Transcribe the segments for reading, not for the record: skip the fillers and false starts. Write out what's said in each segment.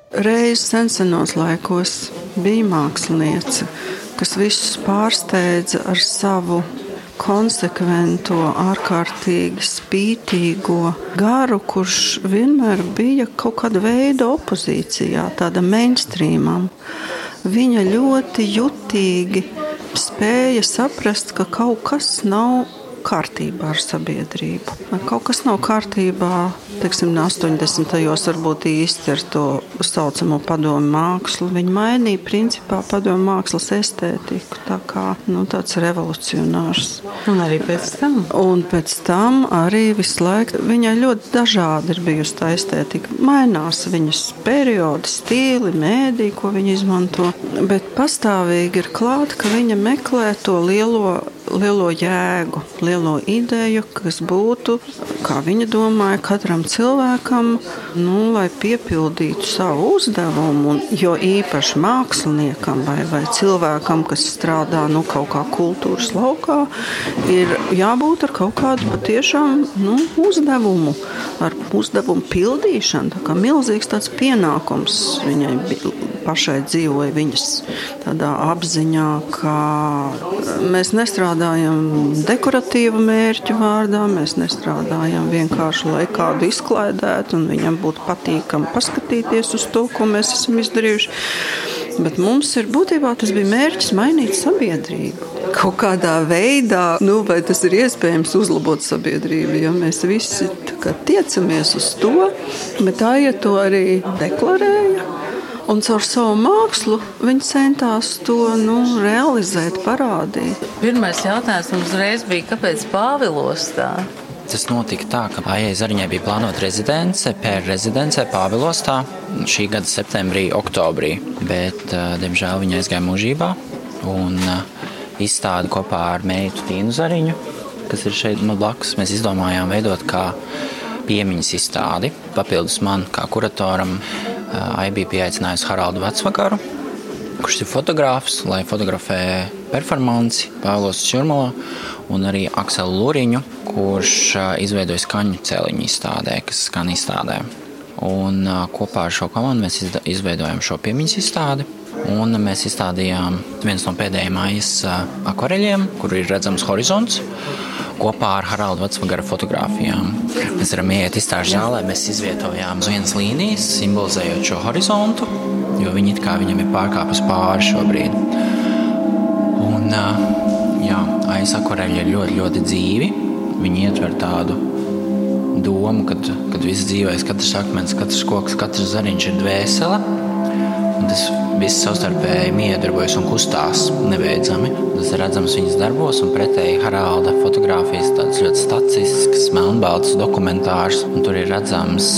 Reiz senos laikos bija māksliniece, kas visus pārsteidza ar savu konsekvento, ārkārtīgi spītīgo garu, kurš vienmēr bija kaut kāda veida opozīcijā, tāda mainstreamam. Viņa ļoti jutīgi spēja saprast, ka kaut kas nav kārtībā ar sabiedrību. Kaut kas nav kārtībā, teiksim, 80. varbūt īsti ar to saucamo padomu mākslu. Viņi mainīja principā padomu mākslas estētiku, tā kā tāds revolucionārs. Un arī pēc tam? Un pēc tam arī visu laiku viņai ļoti dažādi ir bijusi tā estētika. Mainās viņas periodi, stīli, mēdī, ko viņa izmanto, bet pastāvīgi ir klāt, ka viņa meklē to lielo jēgu, lielo ideju, kas būtu, kā viņa domāja, katram cilvēkam, lai piepildītu savu uzdevumu, jo īpaši māksliniekam vai cilvēkam, kas strādā kaut kā kultūras laukā, ir jābūt ar kaut kādu patiešām uzdevumu, ar uzdevumu pildīšanu. Tā kā milzīgs tāds pienākums viņai pašai dzīvoja viņas tādā apziņā, ka mēs nestrādājam dekoratīvu mērķu vārdā, mēs nestrādājam vienkārši, lai kādu izklaidētu un viņam būtu patīkami paskatīties uz to, ko mēs esam izdarījuši. Bet mums ir būtībā tas bija mērķis mainīt sabiedrību. Kaut kādā veidā, vai tas ir iespējams uzlabot sabiedrību, ja mēs visi tiecamies uz to, bet tā to arī deklarēja. Un caur savu mākslu viņi centās to realizēt, parādīt. Pirmais jautājums mums uzreiz bija, kāpēc Pāvilostā? Tas notika tā, ka Aijai Zariņai bija plānota rezidence, pērrezidencē Pāvilostā šī gada septembrī, oktobrī. Bet, diemžēl, viņa aizgāja mūžībā un izstādi kopā ar meitu Tīnu Zariņu, kas ir šeit blakus. Mēs izdomājām veidot kā piemiņas izstādi. Papildus man kā kuratoram Aija bija pieaicinājusi Haraldu Vecvagaru, kurš ir fotogrāfs, lai fotografē performanci Pāvilostas Jūrmalā, un arī Akselu Luriņu, kurš izveidoja skaņu cēliņu izstādē, kas skan izstādē. Un kopā ar šo komandu mēs izveidojam šo piemiņas izstādi, un mēs izstādījām viens no pēdējiem Aijas akvareļiem, kur ir redzams horizonts, kopā ar Haraldu Vecvagara fotogrāfijām. Mēs varam ieiet izstāžu zālē, mēs izvietojām uz vienas līnijas, simbolizējot šo horizontu, jo viņi viņam ir pārkāpus pāri šobrīd. Un, Aijas akvareļi ir ļoti, ļoti dzīvi. Viņi ietver tādu domu, kad viss dzīvēs, katrs akmens, katrs koks, katrs zariņš ir dvēsele. Un tas viss savstarpēji miedarbojas un kustās nebeidzami. Tas ir redzams viņas darbos, un pretēji Haralda fotogrāfijas tāds ļoti statisks, melnbalts dokumentārs. Un tur ir redzams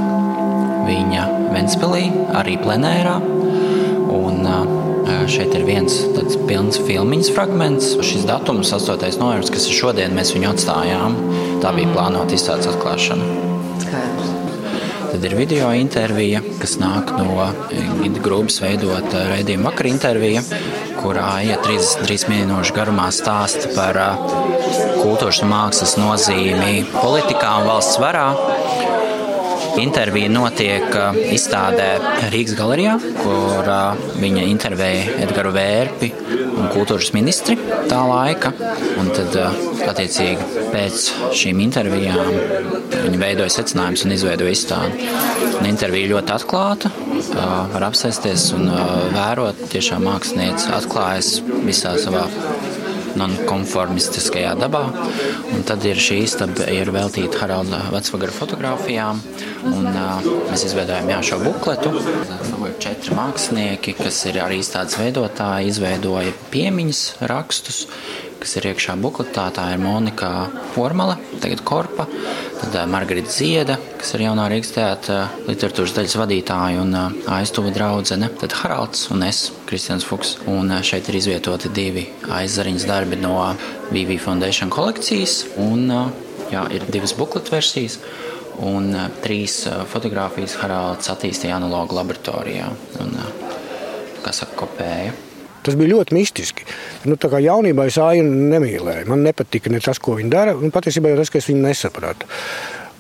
viņa Ventspilī, arī plenērā. Un šeit ir viens tāds pilns filmiņas fragments. Šis datums, 8. novembris, kas ir šodien, mēs viņu atstājām. Tā bija plānota izstādes atklāšana. Skaidrs. Tad ir video intervija, kas nāk no Gita Grūbas veidota raidījuma vakar intervija, kurā 33 minūšu garumā stāsta par kultūras un mākslas nozīmi politikā un valsts varā. Intervija notiek izstādē Rīgas galerijā, kur viņa intervēja Edgaru Vērpi un kultūras ministri tā laika. Un tad, attiecīgi, pēc šīm intervijām viņi veidoja secinājumus un izveidoja izstādi. Un intervija ļoti atklāta, var apsēsties un vērot. Tiešām mākslinieci atklājas visā savā nonkonformistiskajā dabā. Un tad ir šī istaba ir veltīta Haralda Vecvagara fotogrāfijām. Un mēs izveidojam šo bukletu. 4 mākslinieki, kas ir arī izstādes veidotāji, izveidoja piemiņas rakstus, kas ir iekšā bukletā. Tā ir Monika Formale, tagad Korpa, tad Margarita Zieda, kas ir jaunā Rīgas teātra literatūras daļas vadītāja un aiztuva draudzene, tad Haralds un es, Kristians Fuks. Un šeit ir izvietoti 2 Aizariņas darbi no VV Foundation kolekcijas, un ir 2 bukletversijas un 3 fotogrāfijas Haralds attīstīja analogu laboratorijā un, kā saka, kopēja. Tas bija ļoti mistiski. Tā kā jaunībā es Aiju nemīlēju. Man nepatika ne tas, ko viņa dara, un patiesībā jau tas, ka es viņu nesapratu.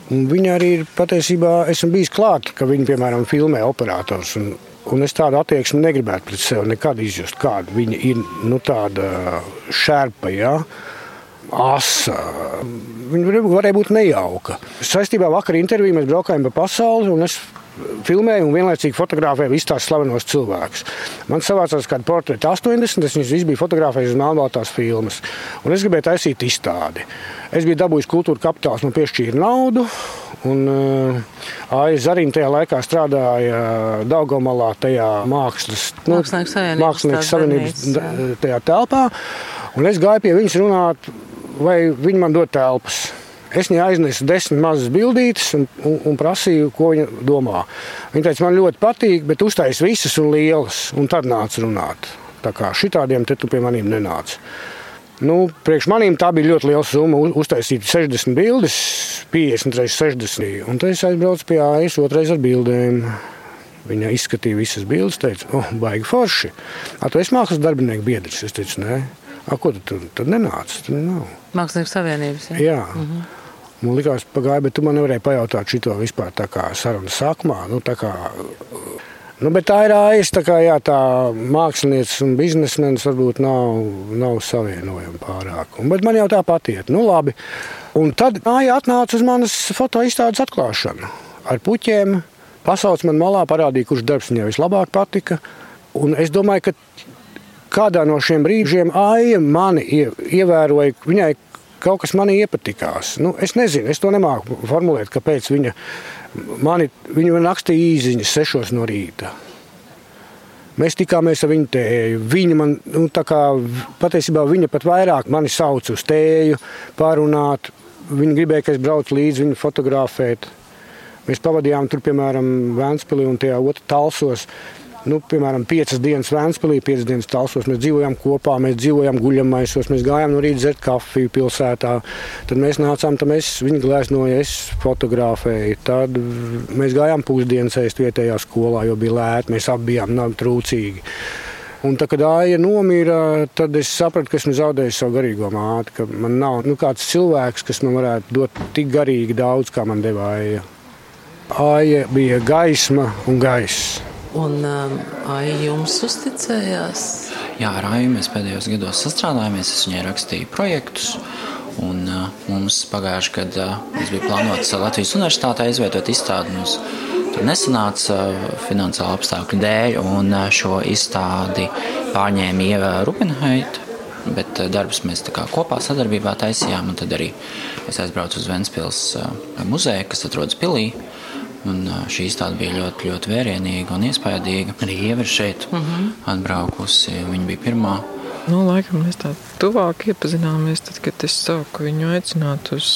Un viņa arī ir patiesībā, esmu bijis klāt, ka viņa, piemēram, filmē operators. Un es tādu attieksmi negribētu pret sevi nekad izjust, kāda viņa ir, tāda šerpa, ja? Asa. Viņa varēja būt nejauka. Saistībā vakar interviju mēs braukājām pa pasauli, un es filmēju un vienlaicīgi fotografēju visus tās slavenos cilvēkus. Man savācās kādu portretu 80, es viņus visu biju fotografējis uz melnbaltās filmas. Un es gribēju taisīt izstādi. Es biju dabūjis Kultūra Kapitāls, man piešķīra naudu. Un Aija Zariņa tajā laikā strādāja Daugavmalā tajā Mākslinieku savienības tajā telpā. Un es gāju pie viņas runāt, vai viņi man dod telpas. Es viņai aiznesu 10 mazas bildītes un prasīju, ko viņa domā. Viņa teica, man ļoti patīk, bet uztais visas un lielas, un tad nāca runāt. Tā kā šitādiem te tu pie manīm nenāca. Priekš manīm tā bija ļoti liela summa, uztaisīt 60 bildes, 50 x 60. Un tad es aizbraucu pie Aijas otrais ar bildēm. Viņa izskatīja visas bildes, teica, baigi forši. Tu esi mākslas darbinieku biedrs? Es teicu, nē. Ko tu tad nenāc? Tur nav. Mākslinieku savienības, ja? Jā. Man likās pagāja, bet tu man nevarēji pajautāt šito vispār tā kā sarunas sākumā. Bet tā ir Aijas, tā mākslinieces un biznesmenis varbūt nav savienojama pārāk. Bet man jau tā patiet. Labi. Un tad Aija atnāca uz manas fotoizstādes atklāšanu. Ar puķiem. Pasauc man malā, parādīja, kurš darbs viņai vislabāk patika. Un es domāju, ka kādā no šiem brīžiem Aija mani ievēroja, viņai kaut kas manī iepatikās. Es nezinu, es to nemāku formulēt, kāpēc viņa rakstīja īziņas 6 no rīta. Mēs tikāmies ar viņu tēju. Viņa man, patiesībā viņa pat vairāk mani sauca uz tēju, pārunāt. Viņa gribēja, ka es braucu līdzi viņu fotografēt. Mēs pavadījām tur, piemēram, Vēnspilī un tajā Talsos. Piemēram, 5 dienas Vēnspilī, 5 dienas Talsos. Mēs dzīvojām kopā, mēs dzīvojām guļamaisos, mēs gājām no rīta dzert kafiju pilsētā. Tad mēs nācām, viņa glēznoja, es fotografēju. Tad mēs gājām pusdienas ēst vietējā skolā, jo bija lēti, mēs abi bijām trūcīgi. Un tad, kad Aija nomira, tad es sapratu, ka esmu zaudējis savu garīgo māti, ka man nav kāds cilvēks, kas man varētu dot tik garīgi daudz, kā man deva Aija. Aija bija gaisma un gaiss. Un Aija jums uzticējās? Jā, ar Aiju mēs pēdējos gados sastrādājāmies, es viņai rakstīju projektus. Un mums pagājuši, kad mums bija plānots Latvijas universitātē izvietot izstādi, mums tur nesanāca finansiāla apstākļu dēļ, un šo izstādi pārņēma Ieva Rupinheita, bet darbus mēs tā kā kopā sadarbībā taisījām, un tad arī es aizbraucu uz Ventspils muzeju, kas atrodas pilī. Un šī izstāde bija ļoti, ļoti vērienīga un iespaidīga. Arī Ieva ir šeit atbraukusi, viņa bija pirmā. Laikam mēs tā tuvāk iepazināmies, tad, kad es sāku viņu aicināt uz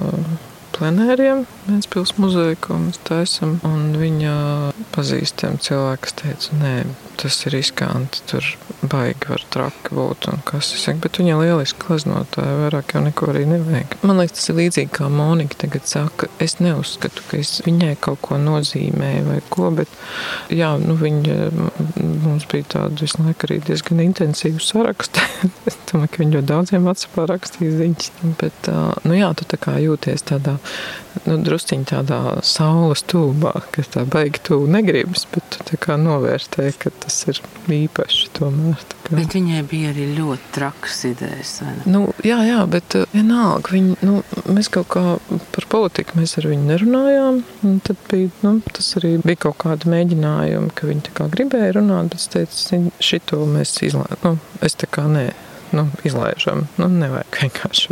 plenēriem Ventspils muzeju, ko mēs taisam. Un viņa pazīstami cilvēki, kas teica, nē, tas ir riskanti, tur baigi var traki būt un kas es saku, bet viņa lieliski gleznotāja, vairāk jau neko arī nevajag. Man liekas, tas ir līdzīgi kā Monika tagad saka, es neuzskatu, ka es viņai kaut ko nozīmēju vai ko, bet jā, viņa, mums bija tāda visu laiku arī diezgan intensīva saraksta. Es domāju, ka viņa ļoti daudziem WhatsAppā rakstīja ziņas, bet jā, tu tā kā jūties tādā, drusciņ tādā saules tūbā, ka tā baigi tūbu negribas, bet tu tā kā novērtē, ka tas ir īpaši tomēr. Bet viņai bija arī ļoti trakas idejas, vai ne? Jā, bet vienalga, mēs kaut kā par politiku mēs ar viņu nerunājām, un tad bija, tas arī bija kaut kāda mēģinājuma, ka viņa tā kā gribēja runāt, bet es teicu, šito mēs es tā kā izlaižam, nevajag vienkārši.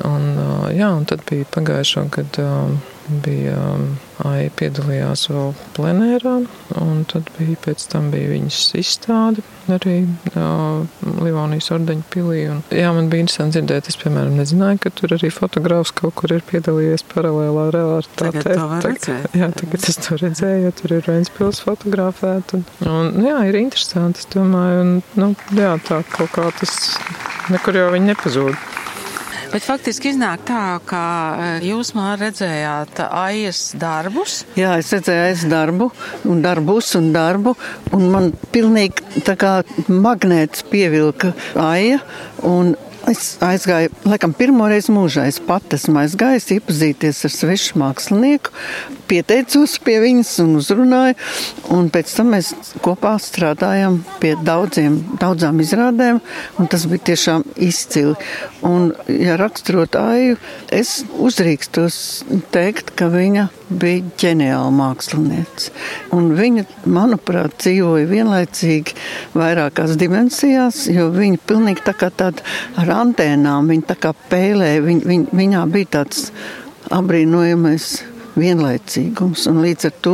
Un tad bija pagājušo, kad bija Aija piedalījās vēl plenērā, un tad pēc tam bija viņas izstāde arī Livonijas ordeņa pilī. Man bija interesanti dzirdēt, es, piemēram, nezināju, ka tur arī fotogrāfs kaut kur ir piedalījies paralēlā realitātē. Tagad to var redzēt. Jā, tagad es to redzēju, jo tur ir Ventspils fotografēta. Ir interesanti, es domāju, tā kaut kā tas nekur jau viņi nepazūd. Bet faktiski iznāk tā, ka jūs man redzējāt Aijas darbus. Jā, es redzēju Aijas darbu, un man pilnīgi tā kā magnēts pievilka Aija, un Es aizgāju, laikam, pirmoreiz mūžā. Es pat esmu aizgājis iepazīties ar svešu mākslinieku, pieteicos pie viņas un uzrunāju, un pēc tam mēs kopā strādājam pie daudzām izrādēm, un tas bija tiešām izcili. Un, ja raksturot Aiju, es uzdrīkstos teikt, ka viņa bija ģeniāla māksliniece. Un viņa, manuprāt, dzīvoja vienlaicīgi vairākās dimensijās, jo viņa pilnīgi tā kā tāda ar antēnām, viņa tā kā pēlēja, viņā bija tāds apbrīnojamais vienlaicīgums, un līdz ar to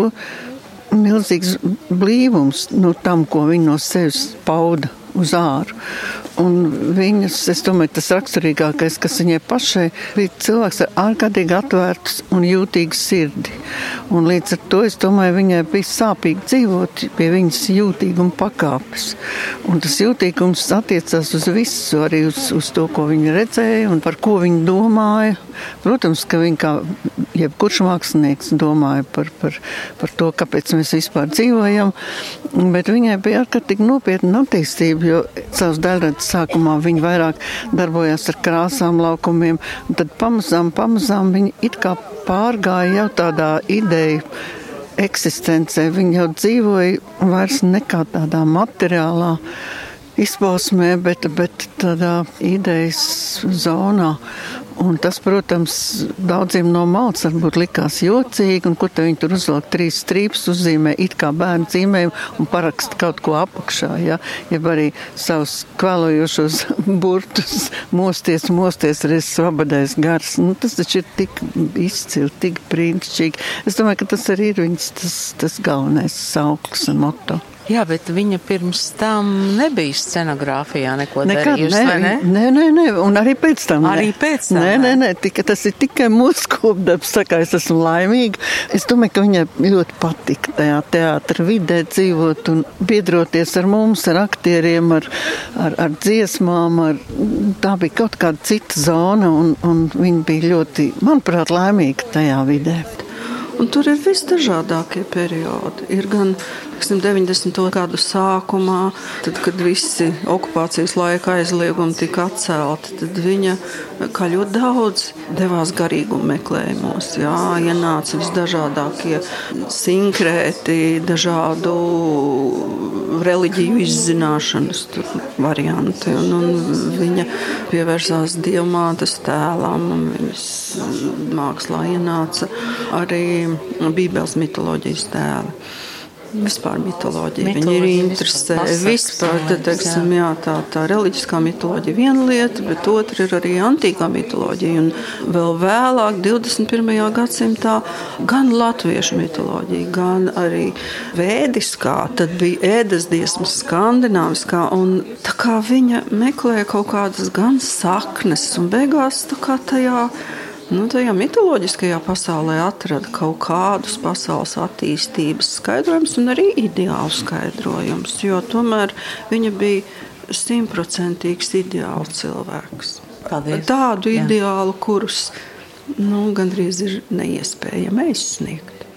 milzīgs blīvums no tam, ko viņa no sevis pauda uz āru. Un viņas, es domāju, tas raksturīgākais, kas viņai pašai, bija cilvēks ar ārkārtīgi atvērtu un jūtīgu sirdi. Un līdz ar to, es domāju, viņai bija sāpīgi dzīvot pie viņas jūtīguma pakāpes. Un tas jūtīgums attiecās uz visu, arī uz to, ko viņa redzēja un par ko viņa domāja. Protams, ka viņa kā jebkurš mākslinieks domāja par to, kāpēc mēs vispār dzīvojam, bet viņai bija ārkārtīgi nopietna attīstība, jo savas daļradas sākumā viņa vairāk darbojās ar krāsām, laukumiem, un tad pamazām viņa it kā pārgāja jau tādā ideju eksistencē. Viņa jau dzīvoja vairs nekā tādā materiālā izpausmē, bet tādā idejas zonā. Un tas, protams, daudziem no malas varbūt likās jocīgi, un ko te viņi tur uzvelk 3 strīpus, uzzīmē it kā bērnu zīmējumu un paraksta kaut ko apakšā, ja? Jeb arī savus kvēlojošos burtus mosties, reiz svabadais gars. Nu, tas taču ir tik izcili, tik brīnišķīgi. Es domāju, ka tas arī ir viņas tas galvenais sauklis un moto. Jā, bet viņa pirms tam nebija scenogrāfijā neko darījusi, vai ne? Nē, un arī pēc tam. Arī pēc tam? Nē, tas ir tikai mūsu kopdarbs, tā kā es esmu laimīga. Es domāju, ka viņai ļoti patika tajā teātra vidē dzīvot un biedroties ar mums, ar aktieriem, ar dziesmām, tā bija kaut kāda cita zona, un viņa bija ļoti, manuprāt, laimīga tajā vidē. Un tur ir visdažādākie periodi. Ir gan 90. gadu sākumā, tad, kad visi okupācijas laika aizliegumi tika atcelti, tad viņa, kā ļoti daudz, devās garīguma meklējumos. Jā, ienāca visdažādākie sinkrēti, dažādu reliģiju izzināšanas varianti. Un viņa pievērsās Dievmātes tēlam, un viņas mākslā ienāca arī Bībeles mitoloģijas tēli. Vispār mitoloģija. Viņi ir interesē. Vispār, teiksim, jā, tā reliģiskā mitoloģija viena lieta, bet otra ir arī antīkā mitoloģija. Un vēl vēlāk, 21. gadsimtā, gan latviešu mitoloģija, gan arī vēdiskā, tad bija ēdas dziesmas skandināviskā, un tā kā viņa meklēja kaut kādas gan saknes, un beigās tā kā tajā mitoloģiskajā pasaulē atrada kaut kādus pasaules attīstības skaidrojumus un arī ideālu skaidrojumus, jo tomēr viņa bija 100% ideāls cilvēks. Paldies. Tādu ideālu, kurus gandrīz ir neiespējami aizsniegt.